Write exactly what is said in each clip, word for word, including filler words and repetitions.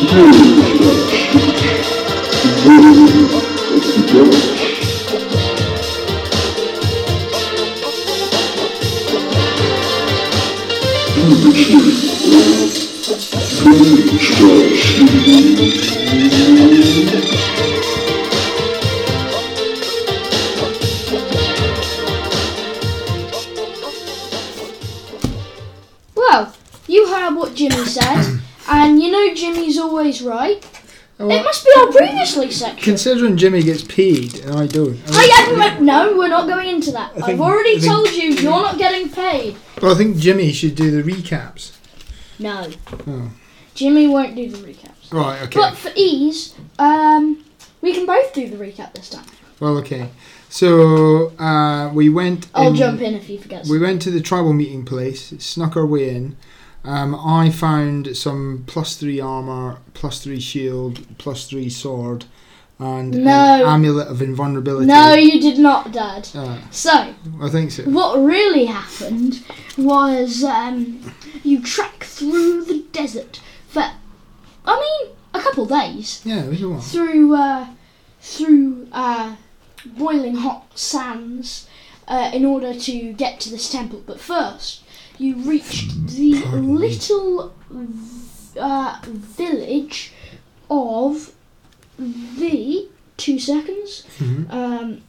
Well, you heard what Jimmy said, and you know Jimmy's always right. Well, it must be our previously section. Considering Jimmy gets paid and I don't. I, I, no, we're not going into that. I think- I've already I think- told you you're not getting paid. Well, I think Jimmy should do the recaps. No. Oh. Jimmy won't do the recaps. Right, okay. But for ease, um, we can both do the recap this time. Well, okay. So uh, we went. I'll in, jump in if you forget. We went to the tribal meeting place, snuck our way in. Um, I found some plus three armour, plus three shield, plus three sword, and No. an amulet of invulnerability. No, you did not, Dad. Uh, So, I think so. what really happened was um, you trek through the desert for, I mean, a couple days. Yeah, it was a while. Through, uh, through uh, boiling hot sands uh, in order to get to this temple. But first, you reached the Pardon me. little uh, village of the... Two seconds. Mhm. Um,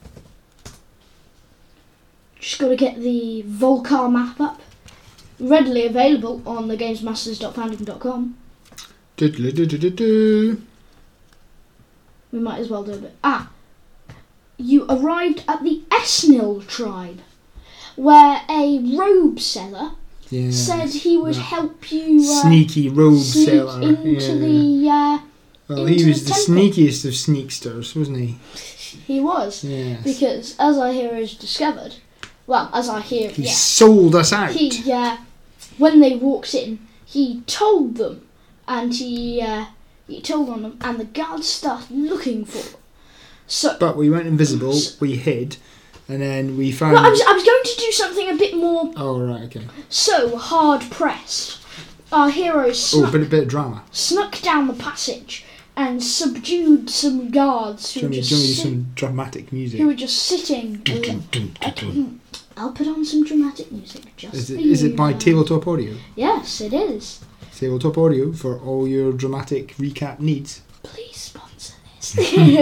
just got to get the Volcar map up. Readily available on the gamesmasters dot fandom dot com. Do-do-do-do-do-do. We might as well do a bit. Ah, you arrived at the Esnil tribe, where a robe seller Yeah. said he would that help you uh, Sneaky robe sneak seller. into yeah. the. Uh, Well, he into was the the temple. sneakiest of sneaksters, wasn't he? he was Yes. because, as I hear, is discovered. Well, as I hear, He yeah. sold us out. He, uh, when they walked in, he told them, and he uh, he told on them, and the guards started looking for them. So, But we went invisible, we hid, and then we found... well, I was I was going to do something a bit more Oh, right, okay. so hard pressed. Our heroes Oh, snuck, a bit, a bit of drama. snuck down the passage and subdued some guards Do who you were want me just to do sit- some dramatic music? who were just sitting. Dun, dun, dun, dun, dun. I'll put on some dramatic music just Is for it, you. is it by guys. Tabletop Audio? Yes, it is. Tabletop Audio for all your dramatic recap needs. Please sponsor this.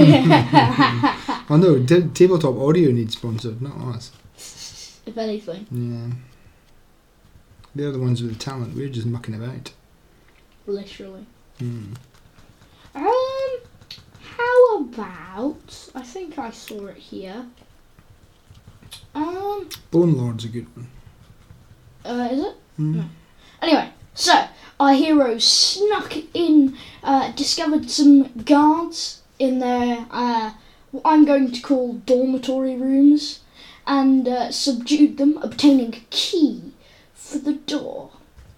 Oh no, t- Tabletop Audio needs sponsored, not us. If anything. Yeah. They're the ones with the talent, we're just mucking about. Literally. Hmm. Um, how about... I think I saw it here. Um, Bone Lord's a good one. uh, is it? Hmm. No. Anyway, so, our heroes snuck in, uh, discovered some guards in their, uh, what I'm going to call dormitory rooms, and uh, subdued them, obtaining a key for the door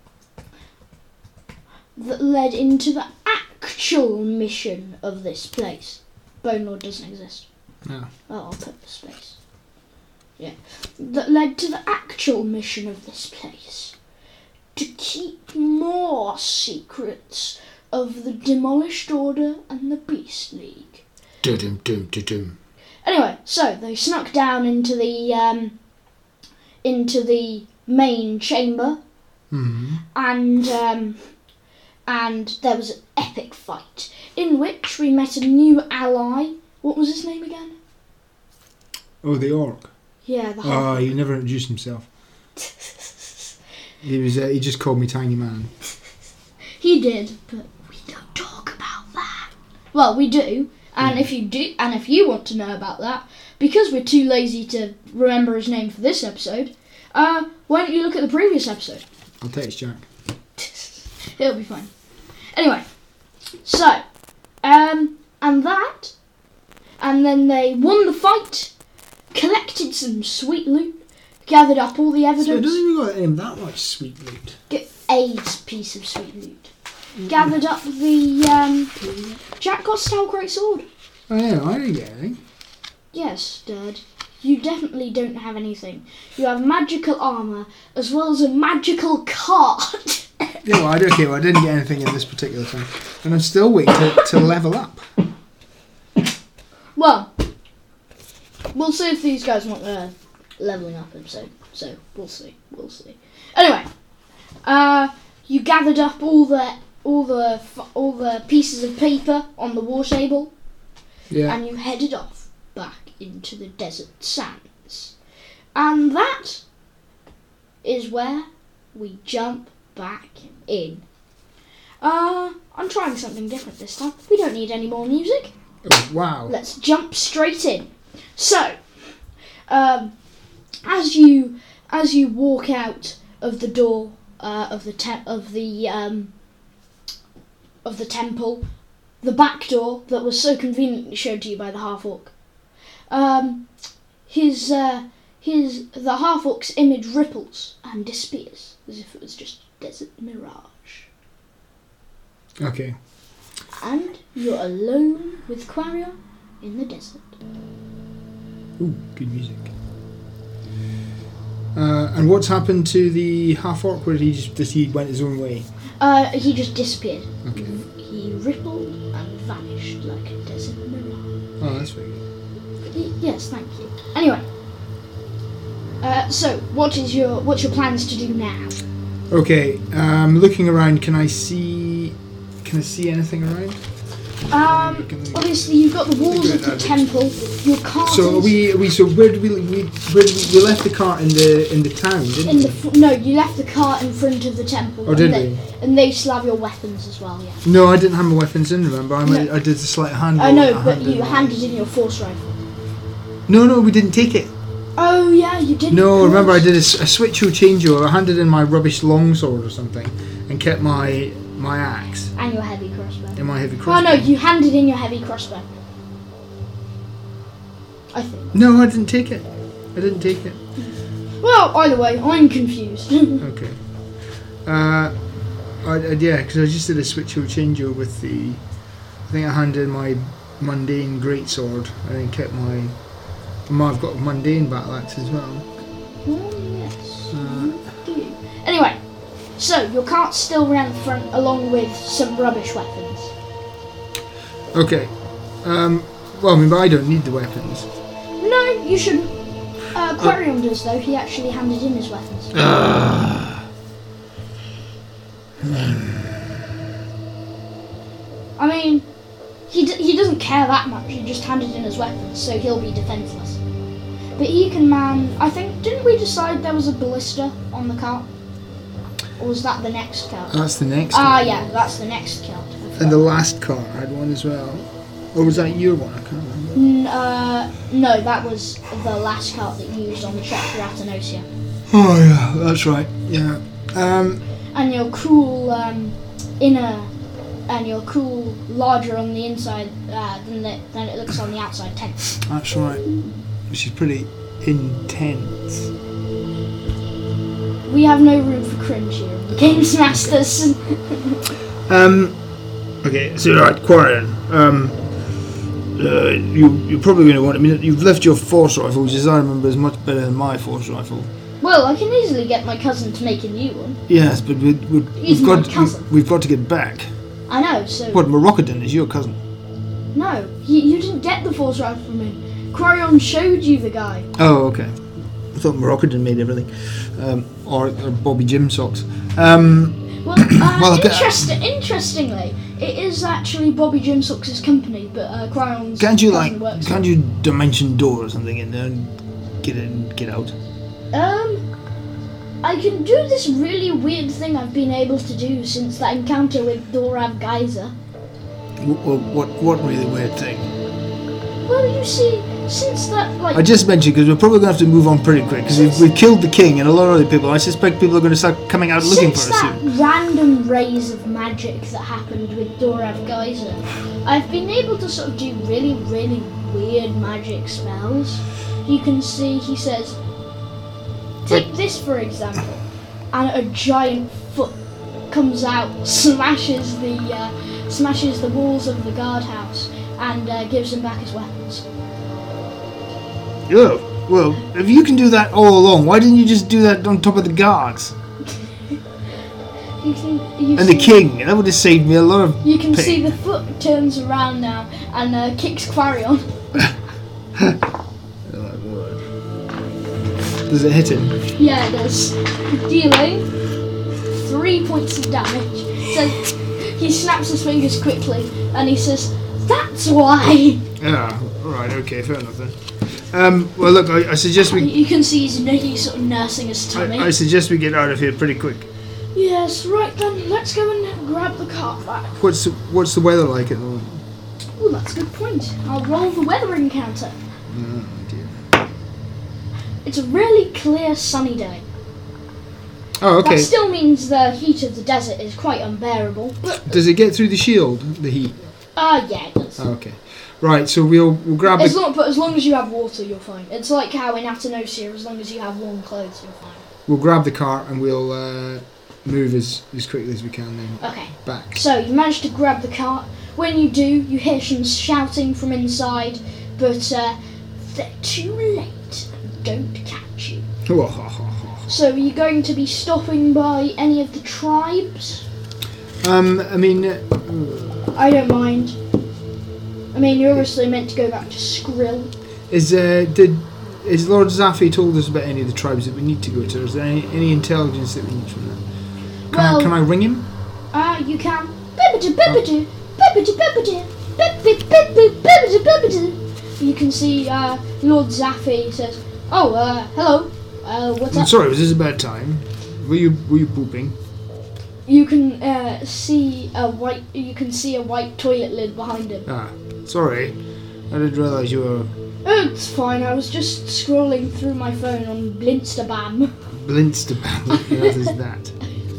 that led into the actual mission of this place. Bone Lord doesn't exist. No. Oh, I'll put the space. Yeah. That led to the actual mission of this place. To keep more secrets of the Demolished Order and the Beast League. Dum dum dum dum. Anyway, so they snuck down into the um, into the main chamber, Hmm. and um, and there was an epic fight in which we met a new ally. What was his name again? Oh, the orc. Yeah, the Oh, he never introduced himself. He was. Uh, he just called me Tiny Man. He did, but we don't talk about that. Well, we do, and Yeah. if you do, and if you want to know about that, because we're too lazy to remember his name for this episode, uh, why don't you look at the previous episode? I'll text Jack. It'll be fine. Anyway, so, um, and that, and then they won the fight, collected some sweet loot, gathered up all the So it evidence. doesn't even got him that much sweet loot. Get a piece of sweet loot. Gathered up the, um, Jack got Stout Great Sword. Oh yeah, I didn't get anything. Yes, Dad. You definitely don't have anything. You have magical armour, as well as a magical cart. Yeah, well, I don't okay, well, I didn't get anything in this particular thing. And I'm still waiting to, to level up. Well, we'll see if these guys want a leveling up episode. So, we'll see. We'll see. Anyway, uh, you gathered up all the all the all the pieces of paper on the war table, Yeah. and you headed off back into the desert sands. And that is where we jump back in. Uh, I'm trying something different this time. We don't need any more music. Oh, wow. Let's jump straight in. So, um, as you as you walk out of the door uh, of the te- of the um, of the temple, the back door that was so conveniently shown to you by the half orc, um, his uh, his the half orc's image ripples and disappears as if it was just a desert mirage. Okay. And you're alone with Quarion in the desert. Ooh, good music. Uh, and what's happened to the half orc? Where he just, just he went his own way? Uh, he just disappeared. Okay. He rippled and vanished like a desert mirage. Oh, that's very good. Y- yes, thank you. Anyway, uh, so what is your what's your plans to do now? Okay. Um, looking around, can I see? Can I see anything around? Um, obviously you've got the walls of the temple. Your cart So are is we? Are we? So where did we? we where did we, we left the cart in the in the town, didn't in we? the fr- no. You left the cart in front of the temple. Oh, and did they, we? And they still have your weapons as well. Yeah. No, I didn't have my weapons in. Remember, I, No. I did the slight handle. I know, I but handed you my- handed in your force rifle. No, no, we didn't take it. Oh yeah, you did. No, remember I did a, s- a switch or changeover. I handed in my rubbish longsword or something, and kept my my axe And your heavy crossbow. in my heavy Oh crossbow. no, you handed in your heavy crossbow. I think. No, I didn't take it. I didn't take it. Well, either way, I'm confused. Okay. Uh, I, I yeah, because I just did a switch or changeover with the. I think I handed in my mundane greatsword, and then kept my. I've got a mundane battle axe as well. Oh yes, Uh, you do. Anyway, so your cart's still around the front, along with some rubbish weapons. Okay. Um, well, I mean, but I don't need the weapons. No, you shouldn't. Uh, Quarion does though. He actually handed in his weapons. I mean, he d- he doesn't care that much. He just handed in his weapons, so he'll be defenseless. But he can man. I think didn't we decide there was a ballista on the cart, or was that the next cart? That's the next Ah, one. yeah, that's the next cart. I And forgot. the last cart had one as well. Or was that your one? I can't remember. N- uh, no, that was the last cart that you used on the trek through Athenosia. Oh yeah, that's right. Yeah. Um, And your cool um, inner, and your cool larger on the inside uh, than the, than it looks on the outside tent. that's right. Which is pretty intense. We have no room for cringe here in the Games Masters. Um, okay, so right, Quarion. Um, uh, you, you're probably going to want. I mean, you've left your force rifle, which, as I remember, is much better than my force rifle. Well, I can easily get my cousin to make a new one. Yes, but we, we, He's we've my got cousin. we, we've got to get back. I know, so... What, Moroccan is your cousin? No, you, you didn't get the force rifle from him. Quarion showed you the guy. Oh, okay. I thought Moroccan made everything, um, or, or Bobby Jim socks. Um, Well, uh, Well, okay. interest- interestingly, it is actually Bobby Jim Socks' company, but uh, Quarion's can't you cousin like? works Can't you dimension door or something in there and get in, get out? Um, I can do this really weird thing I've been able to do since that encounter with Dorav Geyser. What, what, what really weird thing? Well, you see, since that, like... I just mentioned because we're probably going to have to move on pretty quick because we've, we've killed the king and a lot of other people. I suspect people are going to start coming out looking for Since us that soon. random raise of magic that happened with Dorav Geyser, I've been able to sort of do really, really weird magic spells. You can see, he says, take Wait. this for example, and a giant foot comes out, smashes the uh, smashes the walls of the guardhouse, and uh, gives him back his weapons. Yeah, well, if you can do that all along, why didn't you just do that on top of the guards? You can. You And see, the king. That would have saved me a lot of You can pain. see the foot turns around now and uh, kicks Quarion. Does it hit him? Yeah, it does. Dealing three points of damage. So he snaps his fingers quickly and he says, "That's why." Yeah, alright, okay, fair enough then. Um, well, look, I, I suggest we. You can see he's, he's sort of nursing his tummy. I, I suggest we get out of here pretty quick. Yes, right then. Let's go and grab the cart back. What's the, what's the weather like at the moment? Oh, that's a good point. I'll roll the weather encounter. Oh dear. It's a really clear, sunny day. Oh, okay. That still means the heat of the desert is quite unbearable. But Does it get through the shield, the heat? uh, yeah, it does. Oh, okay. Right, so we'll we'll grab As the. long, but as long as you have water, you're fine. It's like how in Atenosia, as long as you have warm clothes, you're fine. We'll grab the cart and we'll uh, move as as quickly as we can then Okay. back. So you manage to grab the cart. When you do, you hear some shouting from inside, but uh, they're too late and don't catch you. So are you going to be stopping by any of the tribes? um, I mean, uh, I don't mind. I mean, you're obviously meant to go back to Skrill. is uh, did is Lord Zaffi told us about any of the tribes that we need to go to? Is there any, any intelligence that we need from them? Can, Well- I, can I ring him? Ah, you can. Bibbidi bibbidi, bibbidi bibbidi, bibbidi bibbidi, bibbidi bibbidi. You can see uh, Lord Zaffi says, "Oh, uh, hello. Uh, what's I'm up?" sorry, was this about time? Were you were you pooping? You can uh, see a white. You can see a white toilet lid behind him. Ah, sorry. I didn't realise you were Oh, it's fine. I was just scrolling through my phone on Blinsterbam. Blinsterbam. What the hell is that?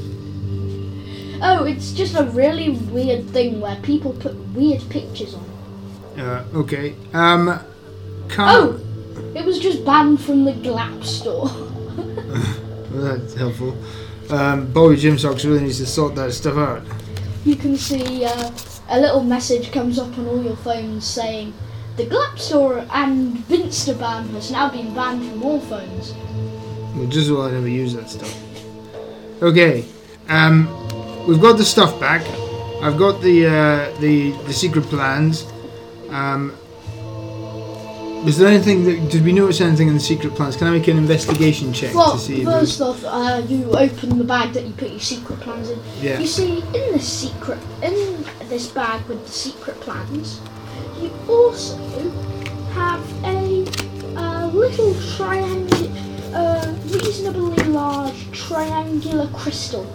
Oh, it's just a really weird thing where people put weird pictures on. Uh, okay. Um, can Oh, it was just banned from the Glap store. Well, that's helpful. Um, Bobby Jim Socks really needs to sort that stuff out. You can see uh, a little message comes up on all your phones saying, "The Glap store and Blinsterbam has now been banned from all phones." Well, just so I never use that stuff. Okay. Um, we've got the stuff back. I've got the uh, the the secret plans. Um, was there anything that did we notice anything in the secret plans? Can I make an investigation check Well, to see? if first off, uh, you open the bag that you put your secret plans in. Yeah. You see, in the secret, in this bag with the secret plans, you also have a uh, little triangular, uh, reasonably large triangular crystal.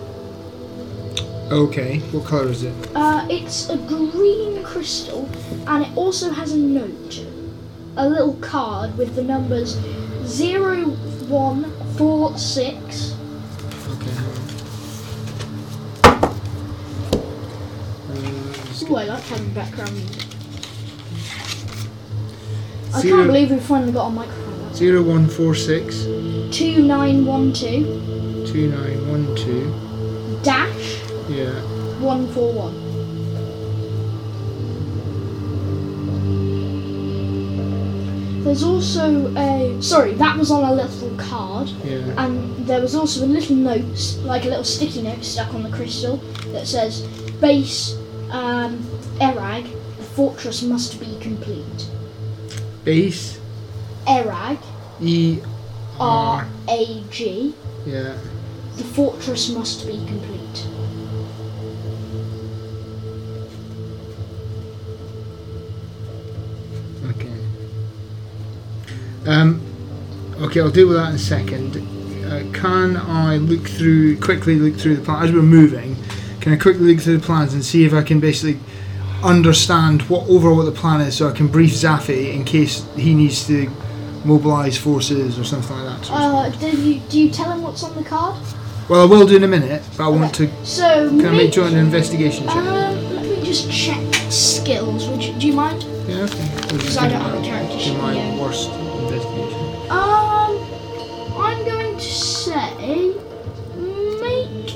Okay. What colour is it? Uh, it's a green crystal, and it also has a note, a little card with the numbers zero one four six. Okay. Hang on. Uh, just Ooh, I like having background music. I Zero- can't believe we finally got a microphone. That's Zero one four six two nine one two two nine one two. dash Yeah. one four one. There's also a sorry, that was on a little card. Yeah. And there was also a little note, like a little sticky note stuck on the crystal that says, "Base um, Erag, the fortress must be complete." Base. Erag, E. R A G, Yeah. the fortress must be complete. Okay. Um, okay, I'll deal with that in a second. Uh, can I look through, quickly look through the plan as we're moving? Can I quickly look through the plans and see if I can basically understand what overall what the plan is, so I can brief Zaffi in case he needs to mobilise forces or something like that. sort of Uh, did you do you tell him what's on the card? stuff. Well, I will do in a minute, but I want to. So Can I make make, joint an investigation check? um, let me just check skills. Would you, do you mind? Yeah, okay. Because I don't have a character Do sheet. my Yeah. worst investigation. Um, I'm going to say make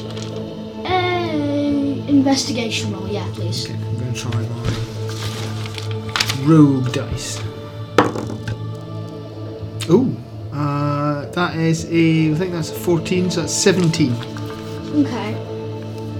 a investigation roll. Yeah, please. Okay, I'm going to try my rogue dice. Oh, uh, that is a. I think that's a fourteen, so that's seventeen. Okay.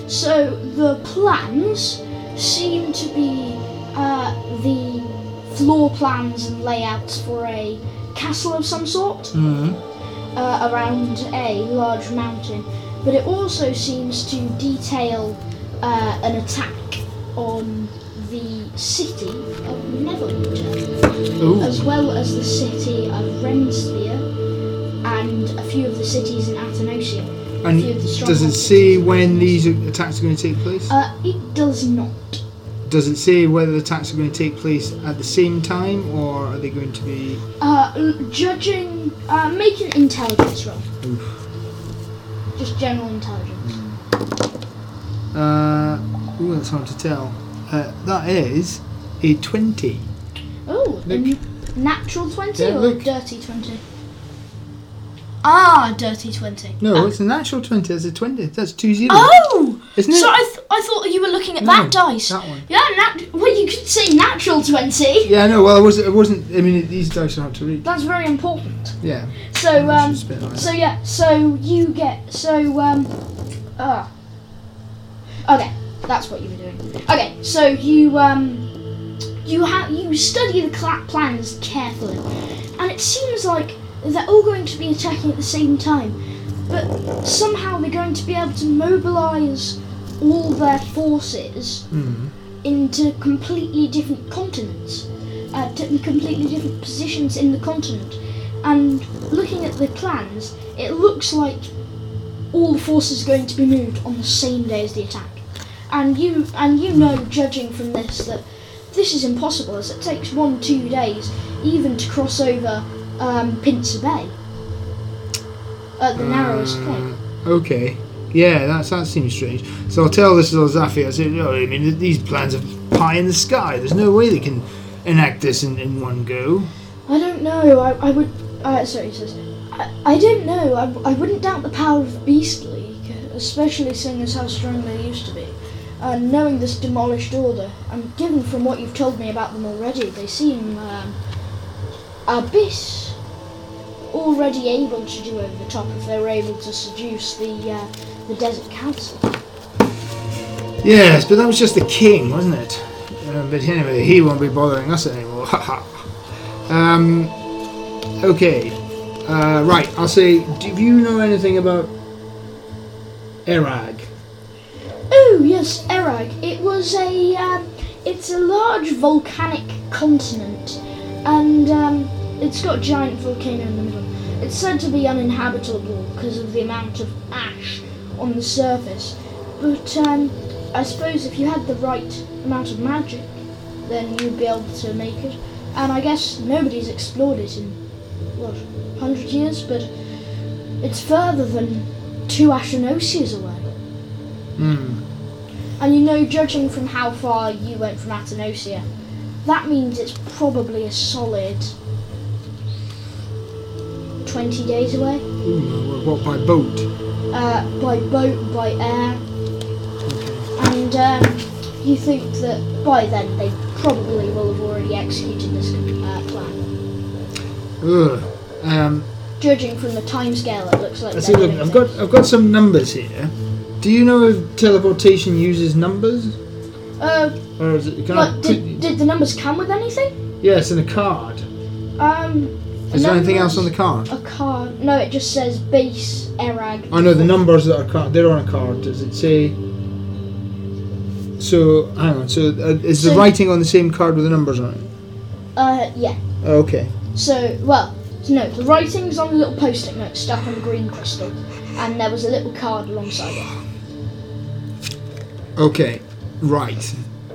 So the plans seem to be uh, the floor plans and layouts for a castle of some sort Mm. uh, around a large mountain, but it also seems to detail uh, an attack on the city of Neverwinter, Ooh. as well as the city of Rensphere and a few of the cities in Athenosia. And a few of the does it strongholds. say when these attacks are going to take place? Uh, it does not. Does it say whether the attacks are going to take place at the same time, or are they going to be... Uh, l- judging, uh, make an intelligence roll. Oof. Just general intelligence. Uh, ooh, that's hard to tell. Uh, that is a twenty. Oh, a Look. n- natural twenty Yeah, or look. dirty twenty? Ah, dirty twenty. No, Ah. it's a natural twenty. That's a twenty. That's two zero. Oh! Isn't it? So I, th- I thought you were looking at No, that dice. that one. Yeah, nat- well, you could say natural twenty. Yeah, no, well, it wasn't, it wasn't... I mean, it, these dice are hard to read. That's very important. Yeah. So, I um, should spit on it. so yeah, so you get, so, um, ah. Okay, that's what you were doing. Okay, so you, um, you have, you study the cla- plans carefully, and it seems like they're all going to be attacking at the same time, but somehow they're going to be able to mobilise all their forces Mm. into completely different continents, uh, to completely different positions in the continent. And looking at the plans, it looks like all the forces are going to be moved on the same day as the attack. And you and you know, judging from this, that this is impossible, as it takes one, two days even to cross over um, Pincer Bay at the narrowest point. Uh, okay. Yeah, that's, that seems strange. So I'll tell this to Zafi. I said, no, I mean, these plans are pie in the sky. There's no way they can enact this in, in one go. I don't know. I, I would. Uh, sorry, he says. I, I don't know. I, I wouldn't doubt the power of the Beast League, especially seeing as how strong they used to be. And knowing this demolished order, and given from what you've told me about them already, they seem um, a bit already able to do over the top if they were able to seduce the uh, the Desert Council. Yes, but that was just the king, wasn't it? Uh, but anyway, he won't be bothering us anymore. um, okay. Uh, right, I'll say, do you know anything about Erag? Oh yes, Erag. It was a. Um, it's a large volcanic continent, and um, it's got a giant volcano in the middle. It's said to be uninhabitable because of the amount of ash on the surface. But um, I suppose if you had the right amount of magic, then you'd be able to make it. And I guess nobody's explored it in what, hundred years, but it's further than two Ashenosias away. Hmm. And you know, judging from how far you went from Athenosia, that means it's probably a solid twenty days away. Ooh, what, by boat? Uh, by boat, by air, Okay. and um, you think that by then they probably will have already executed this uh, plan. Ugh. Um, Judging from the timescale, it looks like. I they're see, look, doing I've got, things. I've got some numbers here. Do you know if teleportation uses numbers? Uh, Or is it, can but I put, did, did the numbers come with anything? yes, in a card. Um. Is there anything else on the numbers- card? A card. No, it just says base Erag. I know the numbers that are card. They're on a card. Does it say? So hang on. So uh, is the So- writing on the same card with the numbers on it? Uh, yeah. Okay. So, well, no, the writing's on a little post-it note stuck on green crystal, and there was a little card alongside it. Okay. Right.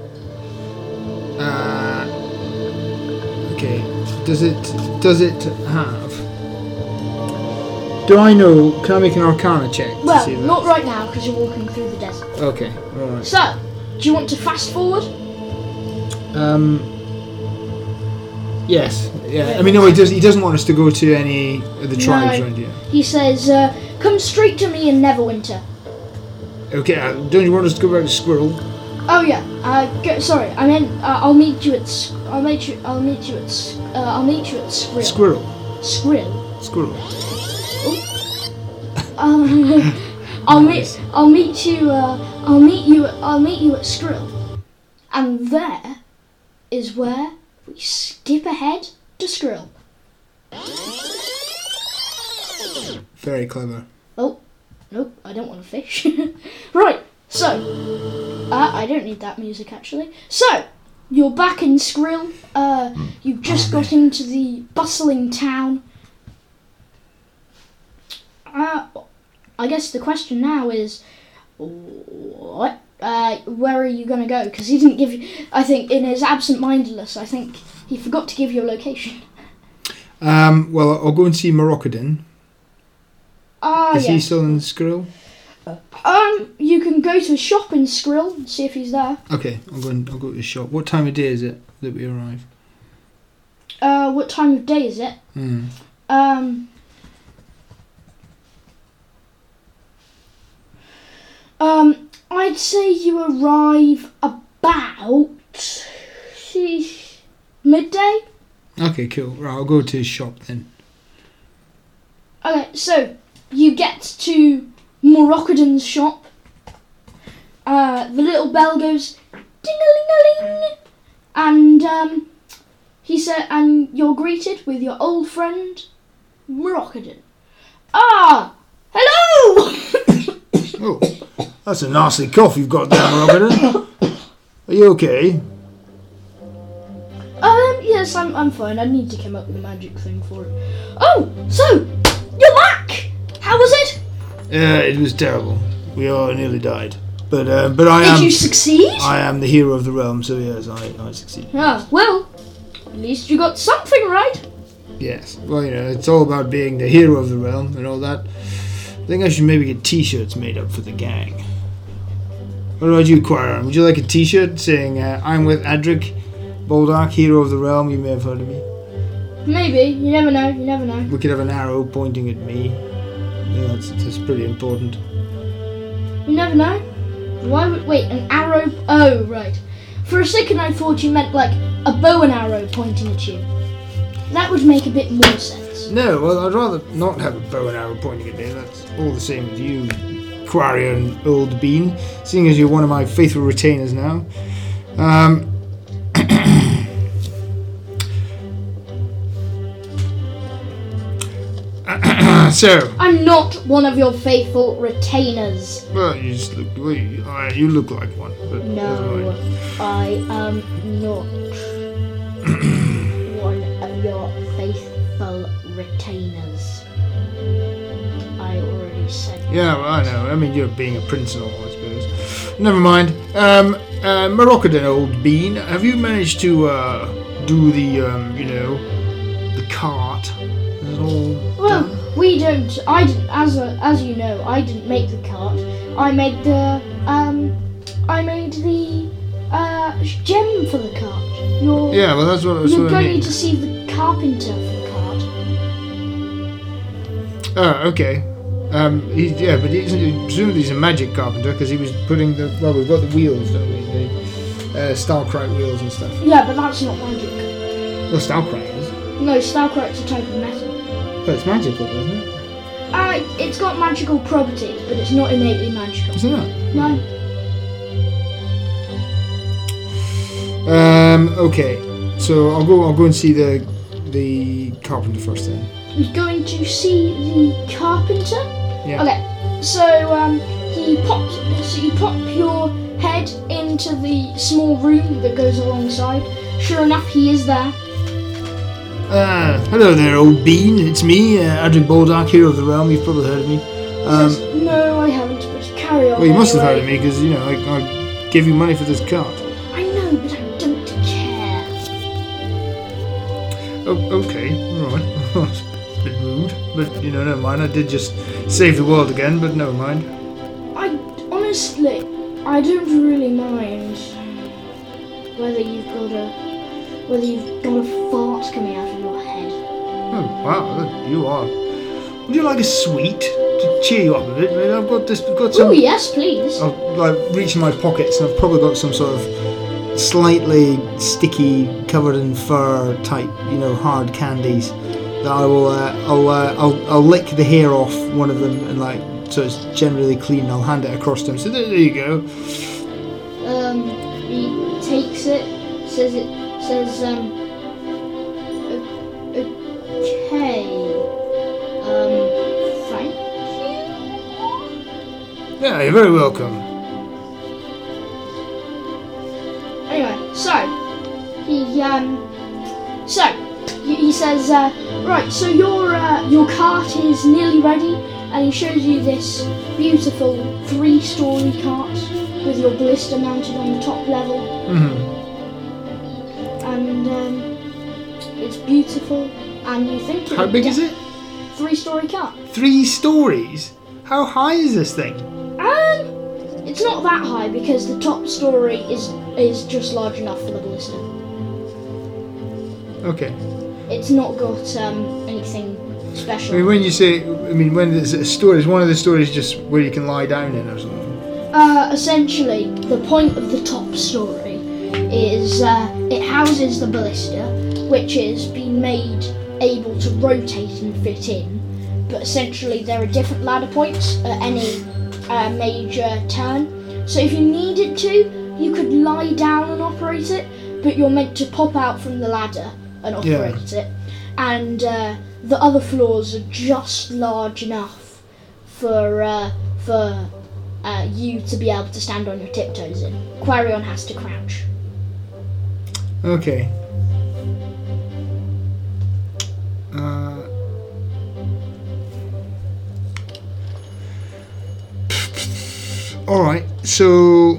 Uh, okay. Does it? Does it have? Do I know? Can I make an Arcana check? To Well, see that? not right now because you're walking through the desert. Okay. All right. So, do you want to fast forward? Um. Yes. Yeah. I mean, no. He does. He doesn't want us to go to any of the tribes No. around here. He says, uh, "Come straight to me in Neverwinter." Okay. Uh, don't you want us to go back to Squirrel? Oh yeah. Uh, go, sorry, I meant uh, I'll meet you at. S- I'll meet you. I'll meet you at. S- Uh, I'll meet you at Skrill. Squirrel. Skrill. Squirrel. Um, I'll meet. I'll meet you. Uh, I'll meet you. At, I'll meet you at Skrill, and there is where we skip ahead to Skrill. Very clever. Oh, nope, I don't want to fish. Right, so, uh, I don't need that music actually. So, you're back in Skrill. Uh, you've just Oh, got into the bustling town. Uh, I guess the question now is, what? Uh, where are you going to go? Because he didn't give you, I think, in his absent-mindedness, I think he forgot to give you a location. Um, well, I'll go and see Moroccan. Ah, Is he yes. still in Skrill? Um, you can go to a shop in Skrill and see if he's there. Okay, I'll go and I'll go to the shop. What time of day is it that we arrive? Uh, what time of day is it? Hmm. Um, um, I'd say you arrive about sheesh, midday. Okay, cool. Right, I'll go to his shop then. Okay, so you get to Moroccan's shop. Uh, the little bell goes ding-a-ling-a-ling, and um, he said, and you're greeted with your old friend Moroccan. Ah, hello. Oh, that's a nasty cough you've got there, Moroccan. Are you okay? Um, yes, I'm, I'm fine. I need to come up with a magic thing for it. Oh, so, you're back! How was it? Yeah, it was terrible. We all nearly died. But uh, but I Did am you succeed? I am the hero of the realm, so yes, I, I succeeded. Ah, well, at least you got something right. Yes. Well, you know, it's all about being the hero of the realm and all that. I think I should maybe get t-shirts made up for the gang. What about you, Quarren? Would you like a t-shirt saying, uh, I'm with Adric Boldark, hero of the realm? You may have heard of me. Maybe. You never know. You never know. We could have an arrow pointing at me. Yeah, that's, that's pretty important. You never know. Why would... Wait, an arrow... Oh, right. For a second I thought you meant, like, a bow and arrow pointing at you. That would make a bit more sense. No, well, I'd rather not have a bow and arrow pointing at me. That's all the same with you, Quarian Old Bean, seeing as you're one of my faithful retainers now. Um... So, I'm not one of your faithful retainers. well, you just look, well, you, uh, you look like one, but never No, mind. I am not one of your faithful retainers. I already said that. Yeah, well, I know. I mean, you're being a prince and all, I suppose. Never mind. Um, uh, Moroccan Old Bean, have you managed to uh, do the, um, you know, the cart? Is it all Well, done? we don't. I didn't, as a, as you know, I didn't make the cart. I made the um, I made the uh gem for the cart. You're Yeah, well, that's what, that's you're what I going mean. to see the carpenter for the cart. Oh, okay. Um, he, yeah, but he's, presumably he's a magic carpenter because he was putting the. Well, we've got the wheels, don't we? The uh, Stalkrite wheels and stuff. Yeah, but that's not magic. Well, Stalkrite is. No, Stalkrite's a type of metal. But it's magical, isn't it? Uh, it's got magical properties, but it's not innately magical. Isn't it? No. Um. Okay. So I'll go. I'll go and see the the carpenter first then. You're going to see the carpenter? Yeah. Okay. So um, he pops. So you pop your head into the small room that goes alongside. Sure enough, he is there. Uh, hello there, old bean. It's me, uh, Adric Boldark, hero of the realm. You've probably heard of me. Um, Says, no, I haven't. But carry on. well, you must have heard anyway." of me because you know I, I gave you money for this cart. I know, but I don't care. Oh, okay, all right. It's a bit rude, but you know, never mind. I did just save the world again, but never mind. I honestly, I don't really mind whether you've got a whether you've got a fart coming out of your head. Oh, wow, you are. Would you like a sweet to cheer you up a bit? I mean, I've got this. I've got some. Oh yes, please. I've like reached in my pockets and I've probably got some sort of slightly sticky, covered in fur type, you know, hard candies that I will. Uh, I'll, uh, I'll. I'll lick the hair off one of them and like so it's generally clean. I'll hand it across to him. So there, there you go. Um, he takes it, says it, says, um, o- okay, um, thank you? Yeah, you're very welcome. Anyway, so, he, um, so, he, he says, uh, right, so your, uh, your cart is nearly ready, and he shows you this beautiful three-story cart with your ballista mounted on the top level. Mm-hmm. And um, it's beautiful, and you think How big is it? Three-story cart. Three stories? How high is this thing? Um, it's not that high because the top story is is just large enough for the ballista. Okay. It's not got um, anything special. I mean, when you say, I mean, when there's a story, is one of the stories just where you can lie down in or something? Uh, essentially, the point of the top story is uh, it houses the ballista, which is being made able to rotate and fit in. But essentially, there are different ladder points at any uh, major turn. So if you needed to, you could lie down and operate it, but you're meant to pop out from the ladder and operate Yeah. it. And uh, the other floors are just large enough for uh, for uh, you to be able to stand on your tiptoes in. Quarion has to crouch. Okay. Uh, all right. So,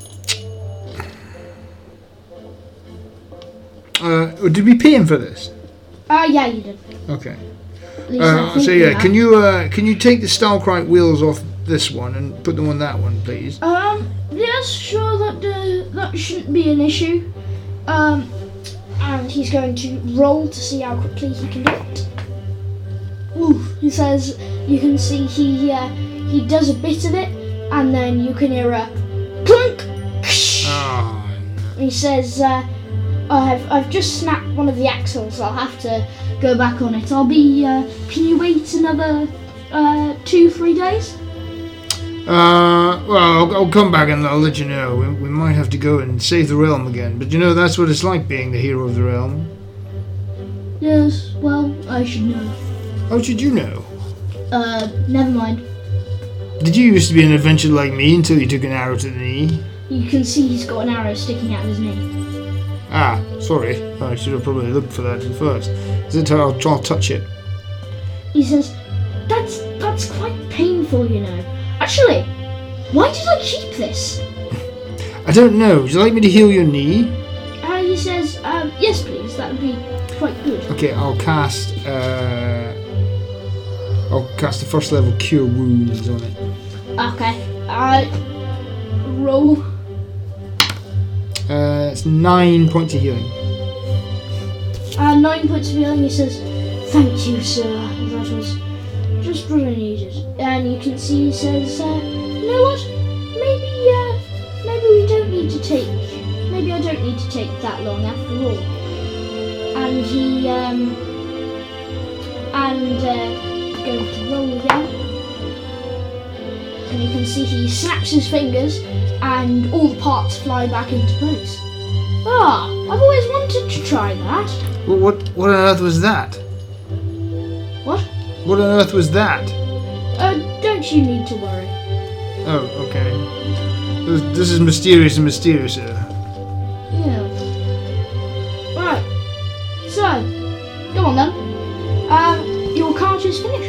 uh, did we pay him for this? Uh, yeah, you did. Okay. At least I Uh, think so you yeah, have. can you uh, can you take the Stalkrite wheels off this one and put them on that one, please? Um, yes, sure, that uh, that shouldn't be an issue. Um, and he's going to roll to see how quickly he can do it. Ooh, he says you can see he uh, he does a bit of it, and then you can hear a clunk. Oh, He says, uh, I've I've just snapped one of the axles. I'll have to go back on it. I'll be. Uh, can you wait another uh, two, three days? Uh, well, I'll, I'll come back and I'll let you know. We, we might have to go and save the realm again, but you know that's what it's like being the hero of the realm. Yes. Well, I should know. How should you know? Uh, never mind. Did you used to be an adventurer like me until you took an arrow to the knee? You can see he's got an arrow sticking out of his knee. Ah, sorry. I should have probably looked for that first. Is it? I'll, I'll touch it. He says, "That's that's quite painful, you know. Actually, why did I keep this?" I don't know. Would you like me to heal your knee? Uh, he says, um, "Yes, please. That would be quite good." Okay, I'll cast. Uh, I'll cast the first level Cure Wounds on it. Okay. Uh, roll. Uh, it's nine points of healing. Uh, nine points of healing. He says, "Thank you, sir. That was just really needed." And you can see he says, uh, "You know what? Maybe, uh, maybe we don't need to take. Maybe I don't need to take that long after all." And he um and uh, going to roll again. And you can see he snaps his fingers, and all the parts fly back into place. Ah, I've always wanted to try that. What, what? What on earth was that? What? What on earth was that? Uh, don't you need to worry. Oh, okay. This, this is mysterious and mysterious. Uh. Yeah. Right. So, go on then. Um, your cart is finished.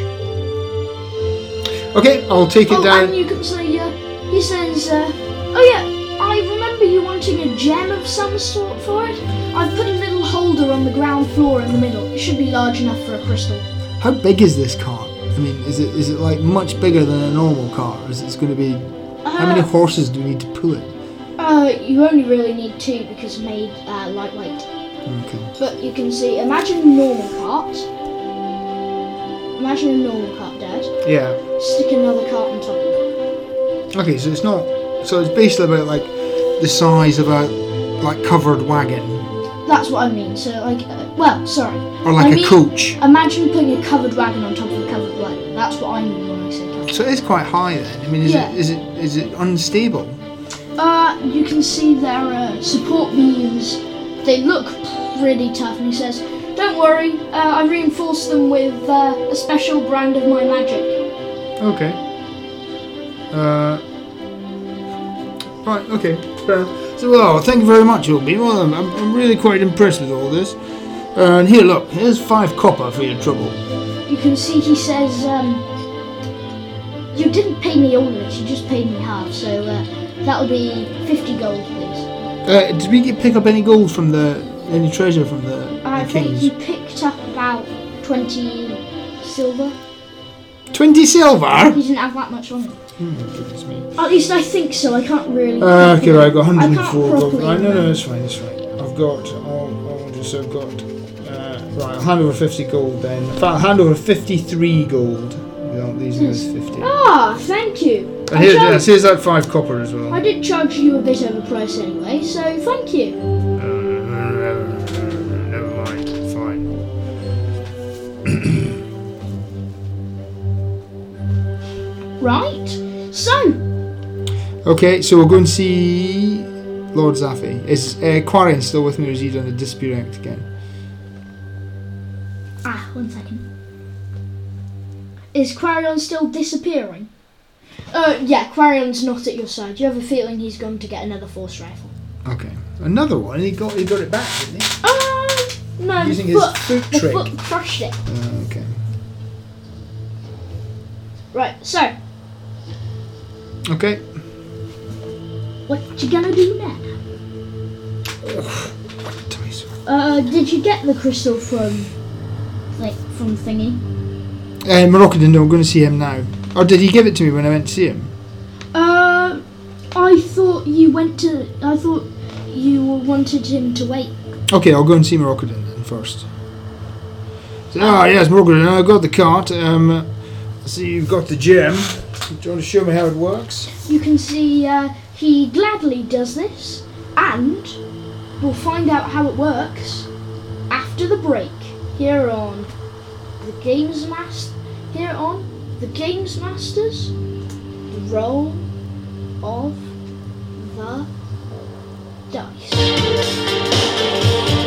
Okay, I'll take it Oh, down. and you can say, uh, he says, uh, oh yeah, I remember you wanting a gem of some sort for it. I've put a little holder on the ground floor in the middle. It should be large enough for a crystal. How big is this cart? I mean, is it is it like much bigger than a normal car? Or is it going to be? How many Uh, horses do we need to pull it? uh, you only really need two because it's made uh, lightweight. Okay. But you can see, imagine a normal cart. Imagine a normal cart, Dad. Yeah. Stick another cart on top of it. Okay, so it's not. So it's basically about like the size of a like covered wagon That's what I mean. So, like, uh, well, sorry. or like I a mean, coach. Imagine putting a covered wagon on top of a covered wagon. That's what I mean when I say covered. So it's quite high then. I mean, is Yeah. it is it is it unstable? Uh, you can see their uh, support beams. They look pretty tough, and he says, "Don't worry, uh, I reinforced them with uh, a special brand of my magic." Okay. Uh. Right. Okay. Fair enough. So, well, thank you very much, Obi. Well, I'm, I'm really quite impressed with all this. Uh, and here, look, here's five copper for your trouble. You can see he says, um, "You didn't pay me all of it. You just paid me half. So uh, that'll be fifty gold, please." Uh, did we get pick up any gold from the any treasure from the, I the think kings? he picked up about twenty silver. Twenty silver. He didn't have that much on him. Hmm, goodness me. At least I think so. I can't really. Uh, okay, right, I got I one hundred can't four gold. properly Right, no, no, remember. it's fine, it's fine. I've got, I'll, I'll just, I've got, uh, right, I'll hand over fifty gold then. In fact, I'll hand over fifty-three gold. Well, these guys fifty. Ah, thank you. And I here, charged- yes, here's that five copper as well. I did charge you a bit overpriced anyway, so thank you. Uh, never mind, fine. Right. So, Okay, so we'll go and see Lord Zaffi. Is uh, Quarian still with me, or is he done a dispute act again? ah, one second. Is Quarion still disappearing? Uh, yeah, Quarion's not at your side. You have a feeling he's going to get another force rifle. Okay, another one. He got he got it back, didn't he? Uh, no, Using the his foot, foot the trick. foot crushed it. Uh, okay. Right, so, Okay. what you gonna do now? Twice. Uh, did you get the crystal from, like, from Thingy? Uh, Moroccan, no, I'm going to see him now. Or did he give it to me when I went to see him? Uh, I thought you went to. I thought you wanted him to wait. Okay, I'll go and see Moroccan then first. So, ah, yes, Moroccan, I got the cart. Um, I see you've got the gem. Do you want to show me how it works? You can see uh, he gladly does this, and we'll find out how it works after the break here on the Games Master. Here on the Games Masters, the roll of the dice.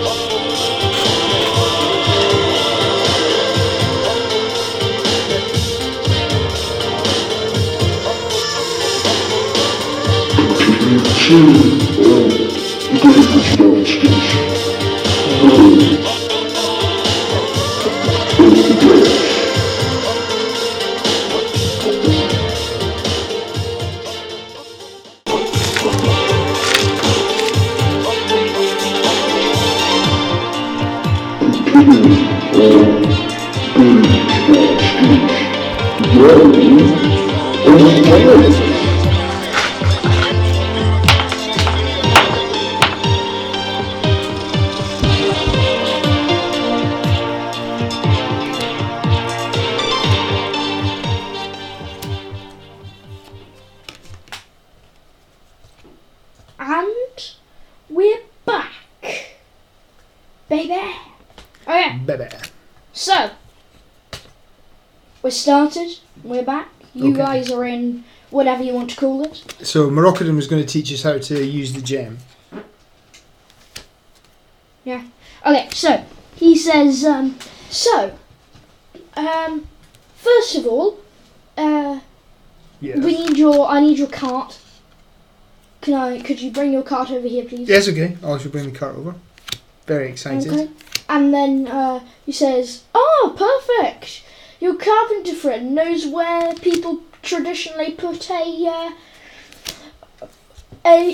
And we're back, baby. Okay, Baby. so we're started. We're back. You Okay. guys are in whatever you want to call it. So Moroccan was going to teach us how to use the gem. Okay, so he says, um, so, um, first of all, uh, Yes. we need your, I need your cart. Can I, could you bring your cart over here, please? Yes, okay. I should bring the cart over. Very excited. Okay. And then, uh, he says, oh, perfect. Your carpenter friend knows where people traditionally put a, uh, a,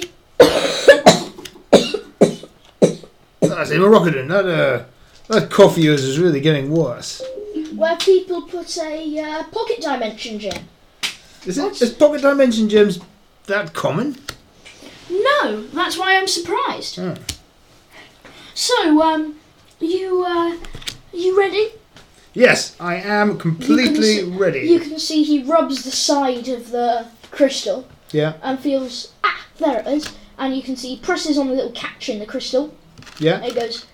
I say, Moroccan, that, uh, that coffee of yours is really getting worse. where people put a, uh, pocket dimension gem. Is it? What? Is pocket dimension gems that common? No, that's why I'm surprised. Oh. So, um, you, uh, you ready? Yes, I am completely You can ready. You can see he rubs the side of the crystal Yeah, and feels, ah, there it is. And you can see he presses on the little catch in the crystal. yeah. And it goes,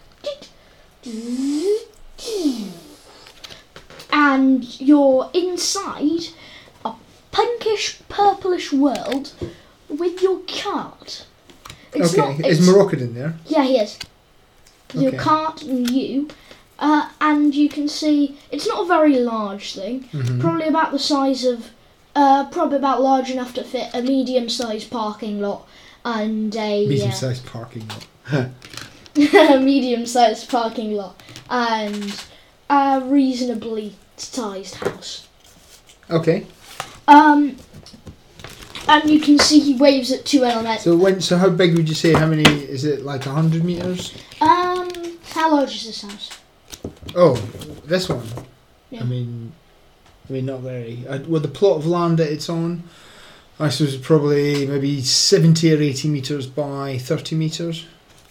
and you're inside a pinkish purplish world with your cart. It's okay, not, is it's, Moroccan in there? Yeah, he is. Your Okay. cart and you, uh, and you can see it's not a very large thing. Mm-hmm. Probably about the size of, uh, probably about large enough to fit a medium-sized parking lot and a Medium-sized parking lot. uh, medium-sized parking lot and a reasonably sized house. Okay. Um, and you can see he waves at two elements. So when? So how big would you say? How many? Is it like a hundred meters? Um, how large is this house? Oh, this one. Yeah. I mean, I mean not very. Uh, well, the plot of land that it's on, I suppose, probably maybe seventy or eighty meters by thirty meters.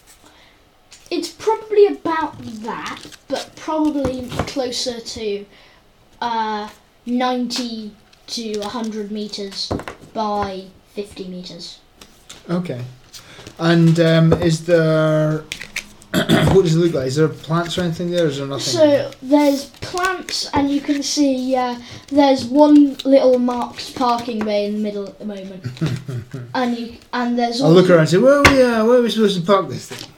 It's probably about that, but probably closer to uh, ninety to one hundred metres by fifty metres. Okay. And um, is there? What does it look like? Is there plants or anything there? Or is there nothing? So there's plants, and you can see uh, there's one little marked parking bay in the middle at the moment, and you and there's. I'll look around and say, "Where are we? Uh, where are we supposed to park this thing?"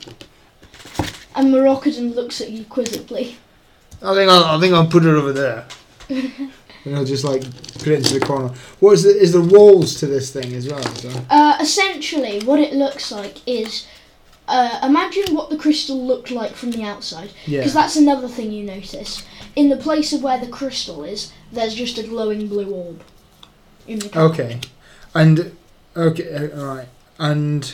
And Moroccan looks at you quizzically. I think I'll, I think I'll put it over there. And I'll just like put it into the corner. What is the is there walls to this thing as well? So? Uh, essentially, what it looks like is uh, imagine what the crystal looked like from the outside. Yeah. Because that's another thing you notice. In the place of where the crystal is, there's just a glowing blue orb. In the corner. Okay. And okay, uh, all right. And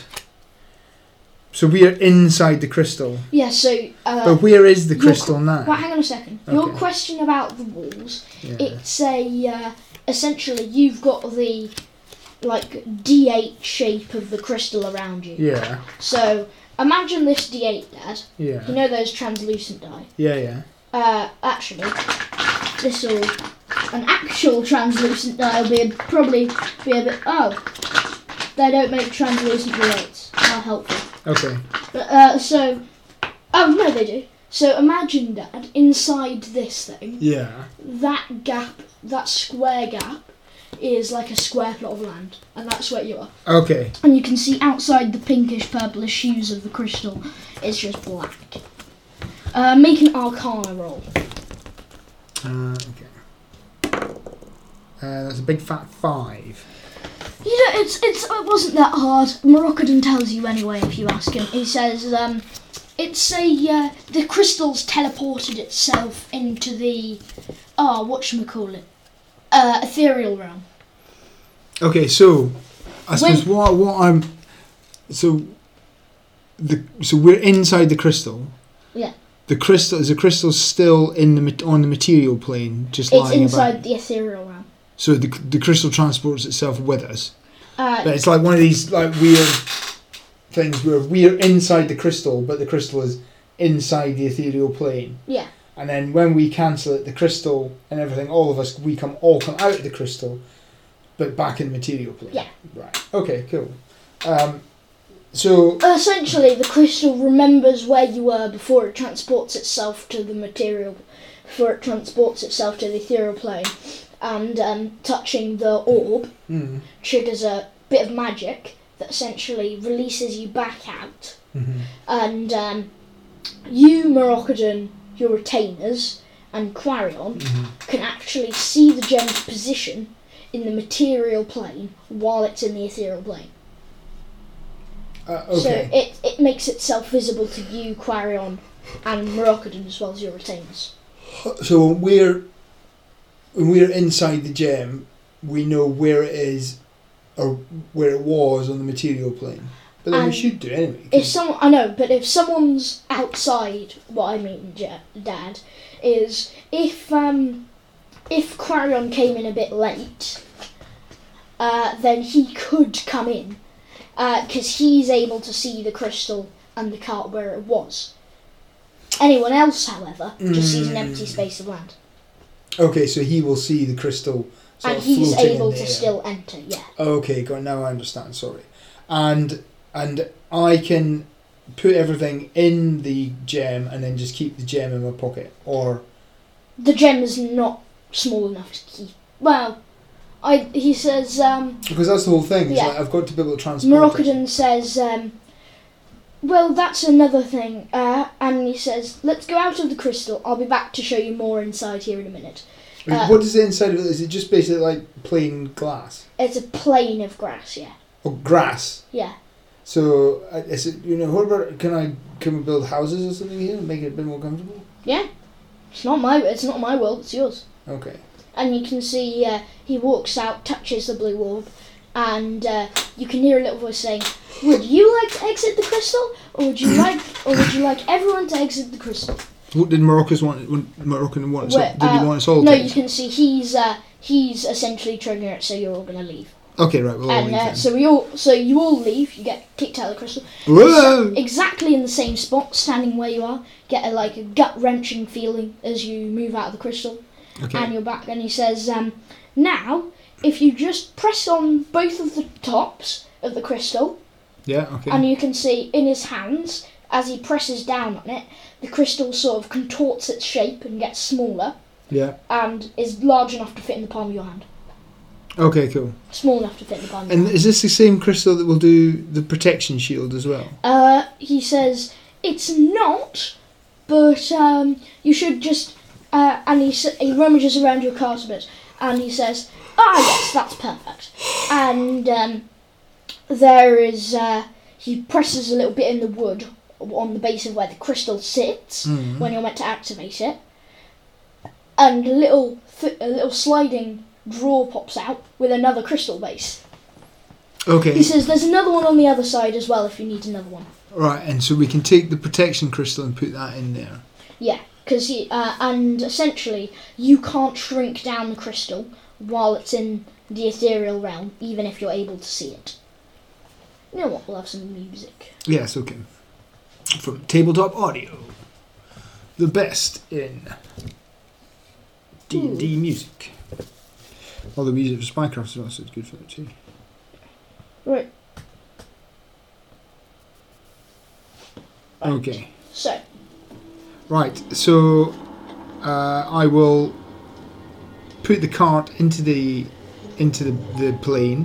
so we are inside the crystal. Yeah. So. Uh, But where is the your crystal qu- now? Well, hang on a second. Your Okay. question about the walls. Yeah. It's a uh, essentially you've got the like D eight shape of the crystal around you. Yeah. So imagine this D eight, Dad. You Yeah. know those translucent die. Yeah. Yeah. Uh, actually, this will an actual translucent die will be a, probably be a bit. Oh, they don't make translucent D eights. How helpful. Okay. But, uh, so, oh no, they do. So imagine, Dad, inside this thing, Yeah. that gap, that square gap, is like a square plot of land, and that's where you are. Okay. And you can see outside the pinkish purplish hues of the crystal, it's just black. Uh, make an Arcana roll. Uh, okay. Uh, that's a big fat five. You know, it's it's it wasn't that hard. Moroccan tells you anyway if you ask him. He says, um, it's a uh, the crystal's teleported itself into the ah, oh, whatchamacallit, uh, ethereal realm. Okay, so I suppose When- what what I'm so the so we're inside the crystal. Yeah. The crystal is the crystal still in the mat- on the material plane, just It's lying inside about. the ethereal realm. So the the crystal transports itself with us. Uh, But it's like one of these like weird things where we're inside the crystal, but the crystal is inside the ethereal plane. yeah. And then when we cancel it, the crystal and everything, all of us, we come all come out of the crystal, but back in the material plane. Yeah. Right. Okay. Cool. Um, so Essentially, the crystal remembers where you were before it transports itself to the material, before it transports itself to the ethereal plane, and um, touching the orb mm, triggers a bit of magic that essentially releases you back out, mhm. and um, you, Moroccan, your retainers, and Quarion Mhm. can actually see the gem's position in the material plane while it's in the ethereal plane. Uh, okay. So it, it makes itself visible to you, Quarion, and Moroccan as well as your retainers. So when we're when we're inside the gem, we know where it is or where it was on the material plane. But then we And should do anyway. If someone, I know, but if someone's outside, what I mean, Ja- Dad, is if um, if Quarion came in a bit late, uh, then he could come in, because he's able to see the crystal and the cart where it was. Anyone else, however, just sees an empty Mm. space of land, Okay, so he will see the crystal sort and of he's floating in able the to air. still enter. Yeah. Okay, go now I understand, sorry. And and I can put everything in the gem and then just keep the gem in my pocket. Or The gem is not small enough to keep. Well, I he says. Um, because that's the whole thing. It's yeah. like I've got to be able to transport. Moroccan says. Um, well, that's another thing. Uh, and he says, "Let's go out of the crystal. I'll be back to show you more inside here in a minute." Uh, what is the inside of it? Is it just basically like plain glass? It's a plain of grass. Yeah. Oh, grass. Yeah. So uh, is it? You know, what about? Can I can we build houses or something here and make it a bit more comfortable? Yeah. It's not my. It's not my world. It's yours. Okay. And you can see uh, he walks out, touches the blue orb, and uh, you can hear a little voice saying, "Would you like to exit the crystal, or would you like, or would you like everyone to exit the crystal?" What did Moroccan want? Moroccan want? Where, Did he uh, want us all? No, to you can see he's uh, he's essentially triggering it, so you're all gonna leave. Okay, right. We'll all and leave uh, then. so we all, so you all leave. You get kicked out of the crystal. Whoa! Exactly in the same spot, standing where you are. Get a like a gut wrenching feeling as you move out of the crystal. Okay. And you're back, and he says, um, now, if you just press on both of the tops of the crystal, Yeah, okay. and you can see in his hands, as he presses down on it, the crystal sort of contorts its shape and gets smaller, Yeah. and is large enough to fit in the palm of your hand. Okay, cool. Small enough to fit in the palm of your And hand. is this the same crystal that will do the protection shield as well? Uh, he says, it's not, but um, you should just... Uh, and he, s- he rummages around your cart a bit, and he says, ah yes, that's perfect. And um, there is, uh, he presses a little bit in the wood on the base of where the crystal sits, Mm. when you're meant to activate it, and a little, th- a little sliding drawer pops out with another crystal base. Okay. He says there's another one on the other side as well if you need another one. Right, and so we can take the protection crystal and put that in there. Yeah. Because uh, and essentially you can't shrink down the crystal while it's in the ethereal realm, even if you're able to see it. You know what? We'll have some music. Yes, okay. From Tabletop Audio, the best in D and D music. All the music for Spycraft is also good for it too. Right. Okay. So. Right, so uh, I will put the cart into the into the, the plane,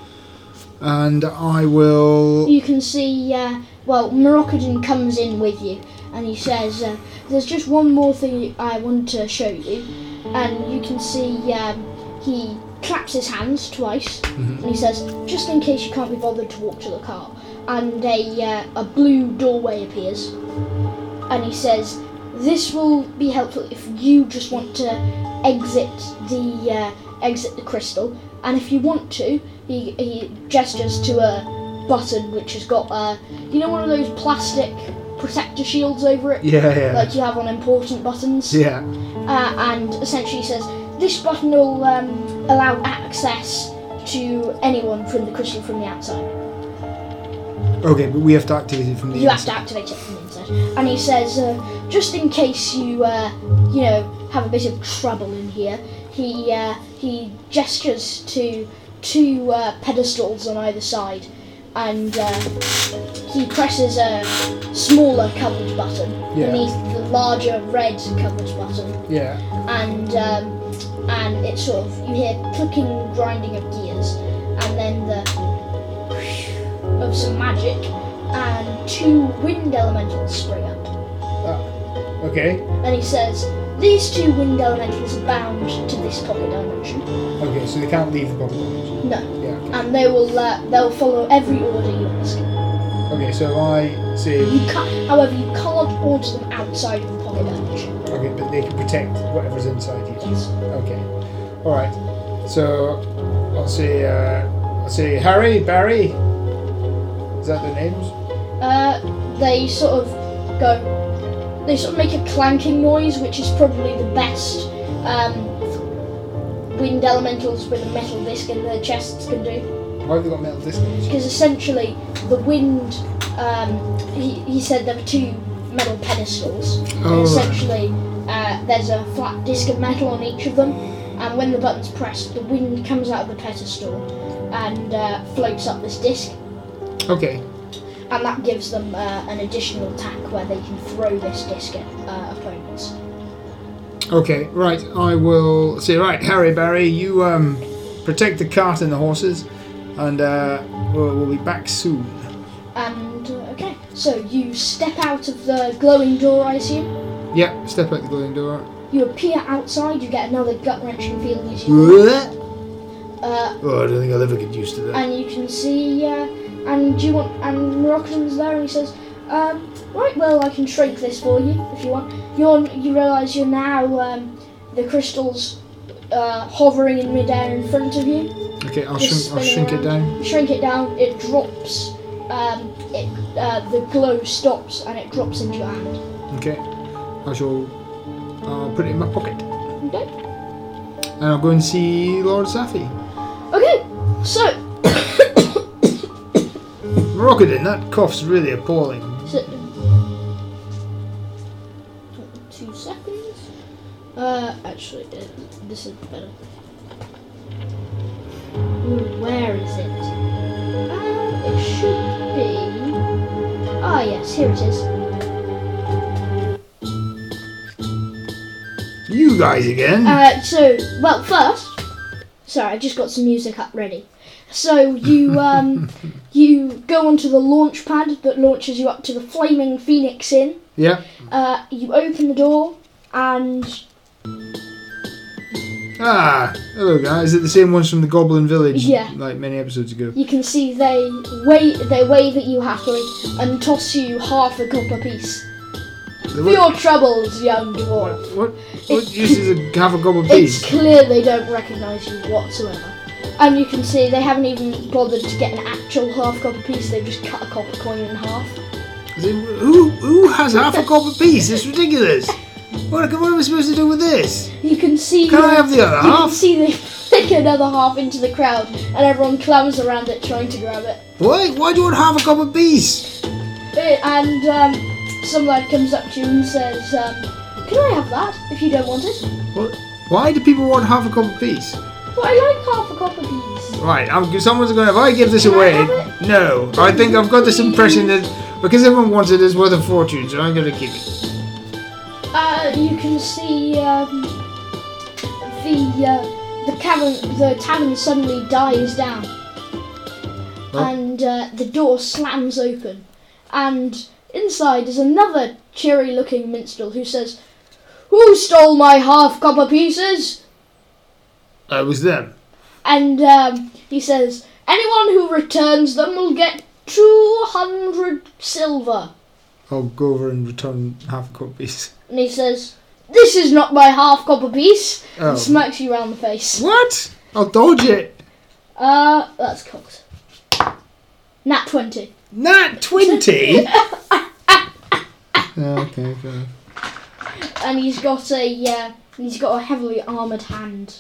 and I will. You can see. Uh, well, Moroccan comes in with you, and he says, uh, "There's just one more thing I want to show you," and you can see um, he claps his hands twice, Mhm. and he says, "Just in case you can't be bothered to walk to the car," and a uh, a blue doorway appears, and he says, "This will be helpful if you just want to exit the uh, exit the crystal, and if you want to," he he gestures to a button which has got uh, you know, one of those plastic protector shields over it, Yeah, yeah. like you have on important buttons. Yeah. Uh, and essentially he says this button will um, allow access to anyone from the crystal from the outside. Okay, but we have to activate it from the You have inside. to activate it from the inside. And he says, uh, just in case you, uh, you know, have a bit of trouble in here, he uh, he gestures to two uh, pedestals on either side, and uh, he presses a smaller covered button Yeah. beneath the larger red covered button, Yeah. and um, and it sort of, you hear clicking, grinding of gears, and then the of some magic, and two wind elementals spring up. Ah, okay. And he says, these two wind elementals are bound to this pocket dimension. Okay, so they can't leave the pocket dimension. No. Yeah. Okay. And they will uh, they'll follow every order you ask. Okay, so if I say. You can't, however, you can't order them outside of the pocket dimension. Okay, but they can protect whatever's inside here. Yes. Okay. All right. So I'll say. Uh, I'll say Harry, Barry. Is that their names? Uh, they sort of go, they sort of make a clanking noise, which is probably the best um, wind elementals with a metal disc in their chests can do. Why have they got metal discs? Because essentially the wind, um, he, he said there were two metal pedestals. Oh, and essentially uh, there's a flat disc of metal on each of them, and when the button's pressed, the wind comes out of the pedestal and uh, floats up this disc. Okay. And that gives them uh, an additional attack where they can throw this disc at uh, opponents. Okay. Right. I will say. Right, Harry, Barry. You um. protect the cart and the horses, and uh, we'll, we'll be back soon. And uh, okay, so you step out of the glowing door, I assume. Yeah, step out the glowing door. You appear outside. You get another gut-wrenching feeling as you. Uh, oh, I don't think I'll ever get used to that. And you can see, uh, and you want, and Moroccan's there, and he says, um, "Right, well, I can shrink this for you if you want." You're, you realise you're now um, the crystal's uh, hovering in midair in front of you. Okay, I'll Just shrink. I'll spin shrink it around. down. You shrink it down. It drops. Um, it uh, the glow stops, and it drops into your hand. Okay, I shall. I'll put it in my pocket, Okay. and I'll go and see Lord Safi. Okay. So. Moroccan, that cough's really appalling. So, two seconds. Uh, actually, uh, this is better. Ooh, where is it? Uh, it should be. Ah, yes, here it is. You guys again? Uh, so, well, first, sorry, I just got some music up ready. So you um, you go onto the launch pad that launches you up to the Flaming Phoenix Inn. Yeah. Uh, you open the door and Ah, hello guys. Is it the same ones from the Goblin Village? Yeah. Like many episodes ago. you can see they wave they wave at you happily and toss you half a copper piece. For your troubles, young dwarf. What? What use is a half a goblin It's piece? clear they don't recognise you whatsoever. And you can see they haven't even bothered to get an actual half copper piece, they've just cut a copper coin in half. Is it- Who who has half a copper piece? It's ridiculous. What, what am I supposed to do with this? You can see Can I have the other you can half? see they flick another half into the crowd and everyone clamours around it trying to grab it. Why? Why do you want half a copper piece? Eh, And um, some lad comes up to you and says, um, "Can I have that if you don't want it?" What? Why do people want half a copper piece? But I like half a copper piece. Right, I'm, someone's going to, if I give this Can I away, have it? no. I think I've got this impression that because everyone wants it, it's worth a fortune, so I'm going to keep it. Uh, you can see um, the uh, the cavern, the tavern suddenly dies down, Huh? and uh, the door slams open, and inside is another cheery-looking minstrel who says, "Who stole my half copper pieces?" Uh, it was them. And um, he says, "Anyone who returns them will get two hundred silver." I'll go over and return half a copper piece. And he says, "This is not my half copper piece," Oh. and smacks you round the face. What? I'll dodge it. Uh, that's cocked. Nat twenty. Nat twenty? Okay, fair. And he's got a, uh, he's got a heavily armoured hand.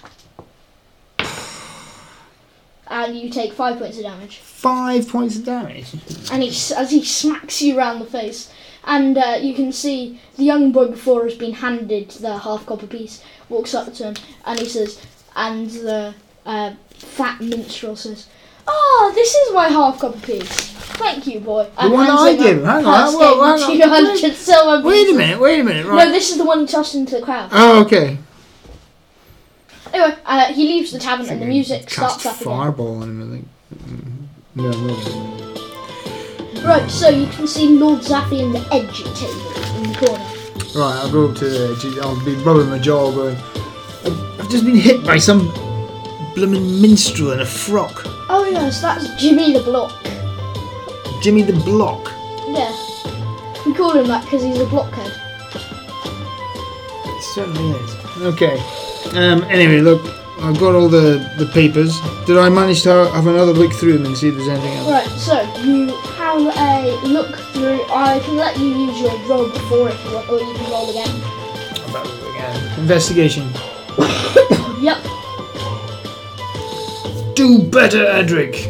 And you take five points of damage. Five points of damage. And he, as he smacks you round the face, and uh, you can see the young boy before has been handed the half copper piece, walks up to him, and he says, and the uh, fat minstrel says, "Oh, this is my half copper piece. Thank you, boy." The one hands I him gave a him. Hang purse on. Whoa, gave hang him on. two hundred silver Wait a pieces. minute, wait a minute, right. No, this is the one he tossed into the crowd. Oh, okay. Anyway, uh, he leaves the tavern and the music Cast starts up again. fireball on him, I think. Mm, No, no. Right, so you can see Lord Zaffi in the edgy table in the corner. Right, I'll go up to the edge. I'll be rubbing my jaw going, I've, I've just been hit by some blooming minstrel in a frock. Oh yes, that's Jimmy the Block. Jimmy the Block. Yeah. We call him that because he's a blockhead. It certainly is. Okay. Um, anyway, look, I've got all the, the papers. Did I manage to have another look through them and see if there's anything else? Right, so you have a look through. I can let you use your roll before if you want, or you can roll again. I'm about to look again. Investigation. Yep. Do better, Edric.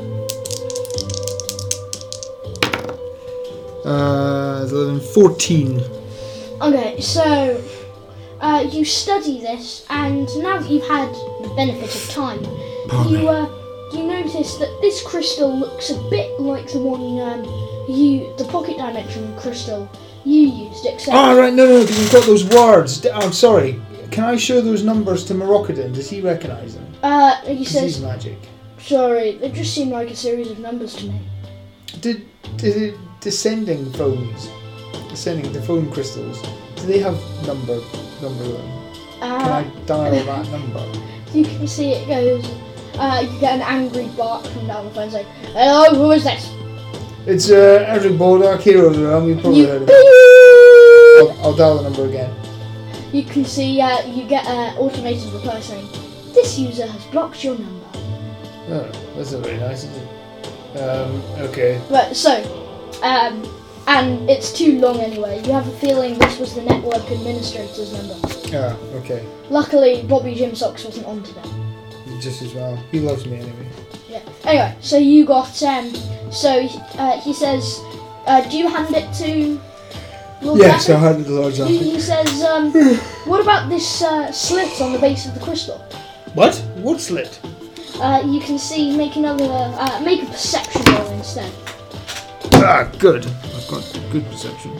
Uh, eleven, fourteen. Okay, so uh, you study this, and now that you've had the benefit of time, Pardon you me. uh, you notice that this crystal looks a bit like the one um, you, the pocket dimension crystal you used, except Ah, right, no, no, because you've got those words. D- I'm sorry. can I show those numbers to Moroccan? Does he recognise them? Uh, he 'Cause says, he's magic. sorry, they just seem like a series of numbers to me. Did, did it, descending phones, descending the phone crystals, do they have number number them? Uh, Can I dial that number? You can see it goes, uh, you get an angry bark from down the phone saying, hello, who is this? It's uh, Edric Baldock, Hero of the Realm. You probably You heard of it. I'll, I'll dial the number again. You can see, uh, you get an automated reply saying, this user has blocked your number. Oh, that's not very nice, is it? Um, okay. Right, so, um, and it's too long anyway. You have a feeling this was the network administrator's number. Ah, okay. Luckily, Bobby Jim Socks wasn't on today. Just as well. He loves me anyway. Yeah. Anyway, so you got, um, so uh, he says, uh, do you hand it to Lord Yes, Zaffin? I heard the Lord He, Zaffin. he says, um, what about this uh, slit on the base of the crystal? What? What slit? Uh, you can see, make another, uh, make a perception roll instead. Ah, good. I've got good perception.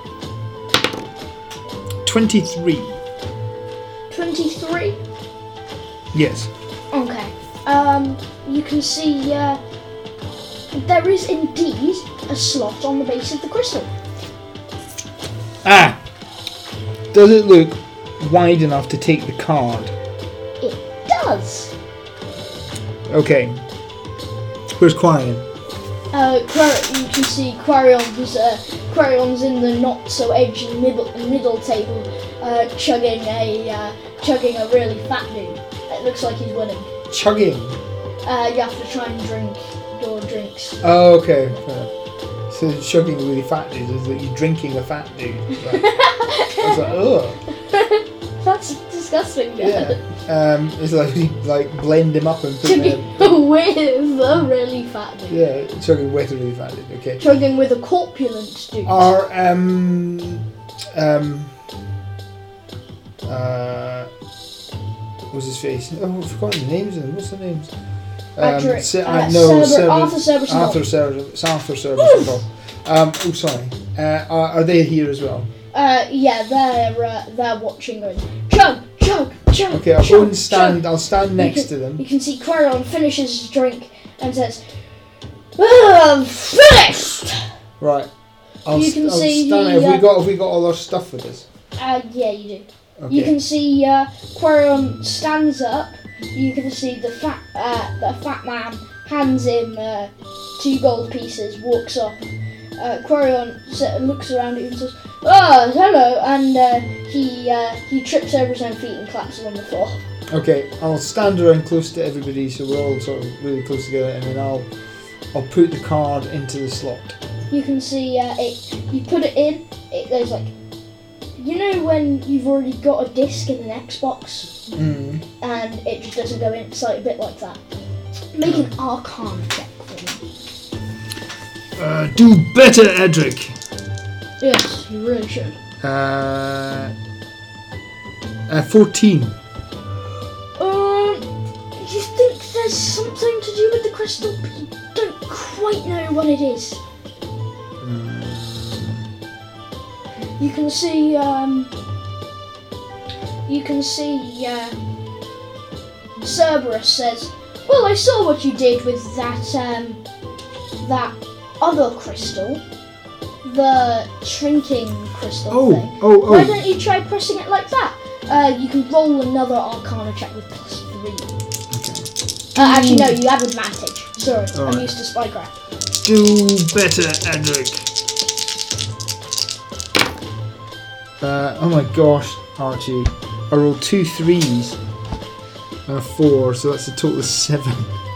twenty-three. twenty-three? Yes. Okay. Um, you can see, uh, there is indeed a slot on the base of the crystal. Ah! Does it look wide enough to take the card? It does. Okay. Where's Quarian? Uh, Quar- you can see Quarion's, uh, Quarion's in the not so edgy middle, middle table, uh, chugging a, uh, chugging a really fat dude. It looks like he's winning. Chugging. Uh, you have to try and drink your drinks. Oh, okay. Fair. So chugging a really fat dude is that you're drinking a fat dude. Right. I was like, ugh. That's disgusting. Yeah. Um, it's like you like blend him up and put him Chugging in. with a really fat dude. Yeah, chugging with a really fat dude. Okay. Chugging with a corpulent dude. Are um um uh what's his face? Oh, I've forgotten the names of them. What's the names? Um, Adric, Se- uh, uh, no, Cerber- Cerber- Arthur Cerberus and Arthur Cerberus. Arthur Cerberus. and Bob. Um, oh, sorry. Uh, are, are they here as well? Uh, yeah, they're uh, they're watching going chug, chug, chug. Okay, I'll chug, go and stand. chug. I'll stand You next can- to them. You can see Quarion finishes his drink and says, "I'm finished." Right. I'll, You can st- I'll see stand. he, Have we uh, got? Have we got all our stuff with us? Uh, yeah, you do. Okay. You can see uh, Quarion stands up. You can see the fat uh, the fat man hands him uh, two gold pieces, walks off. Uh, Quarion s- looks around at you and says, "Oh, hello," and uh, he uh, he trips over his own feet and collapses on the floor. Okay, I'll stand around close to everybody, so we're all sort of really close together, and then I'll I'll put the card into the slot. You can see uh, it. You put it in. It goes like, you know when you've already got a disc in an Xbox, Mm. and it just doesn't go in. It's like a bit like that. Make an Arcana check for me. Uh, do better, Edric. Yes, you really should. Uh, uh, fourteen. Um, you think there's something to do with the crystal, but you don't quite know what it is. You can see, um, you can see, uh, Cerberus says, well, I saw what you did with that, um, that other crystal, the shrinking crystal Oh, thing. oh, oh. Why don't you try pressing it like that? Uh, you can roll another Arcana check with plus three. Uh, actually, no, you have advantage. Sorry, I'm Alright. used to spycraft. Do better, Edric. Uh, oh my gosh, Archie. I rolled two threes and a four, so that's a total of seven.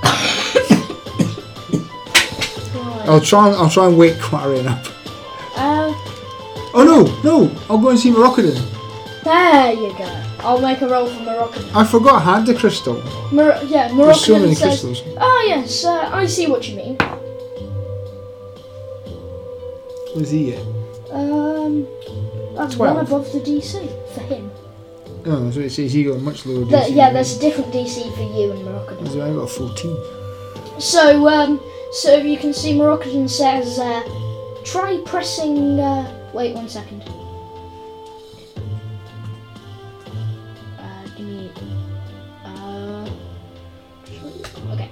Right. I'll try and I'll try and wake Quarian up. Uh, Oh no, no! I'll go and see Moroccan. there you go. I'll make a roll for Moroccan. I forgot I had the crystal. Mor- yeah, There's Moroccan so many says, crystals. oh yes, uh, I see what you mean. Where's he at? Um, that's Twelve. one above the D C for him. Oh, so it says he got a much lower D The- C. yeah, than there's me. a different D C for you and Moroccan. So I got a fourteen. So, um, so you can see Moroccan says, uh, try pressing, uh, wait one second.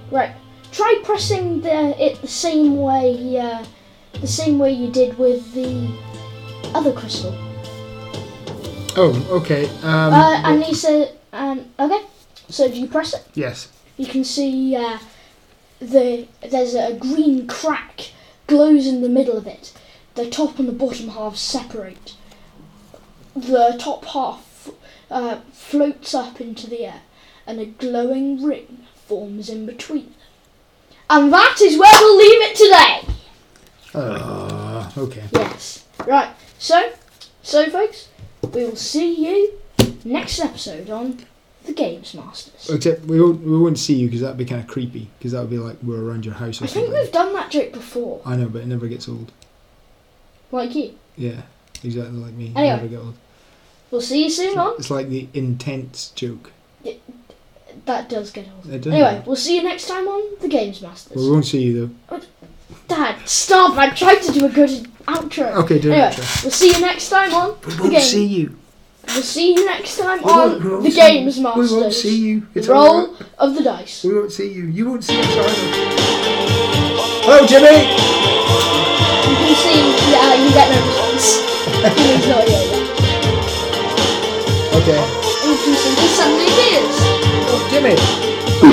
Right. Try pressing the it the same way, uh, the same way you did with the other crystal. Oh, okay. Um, uh, and he said, um, okay. So do you press it? Yes. You can see uh, the there's a green crack glows in the middle of it. The top and the bottom half separate. The top half uh, floats up into the air, and a glowing ring forms in between them. And that is where we'll leave it today. Uh, okay. Yes. Right. So, so folks, we will see you next episode on The Games Masters. Except we won't, we won't see you because that'd be kind of creepy. Because that would be like we're around your house or I think something. we've done that joke before. I know, but it never gets old. Like you. Yeah, exactly like me. Anyway. It never get old. We'll see you soon on. It's like the intense joke. That does get old. It does. Anyway, we'll see you next time on The Games Masters. Well, we won't see you though. Dad, stop! I tried to do a good outro. Okay, do Anyway, an outro. we'll see you next time on We The won't Game. see you. We'll see you next time We on won't- we won't The see Games you. Masters. We won't see you. It's Roll alright. of the dice. We won't see you. You won't see us either. Hello, Jimmy. You can see, yeah, you get no response. He's not here yet. Okay. And you can see he suddenly appears. Oh, Jimmy.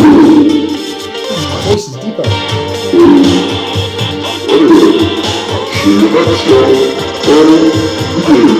My voice is deeper. See you next time.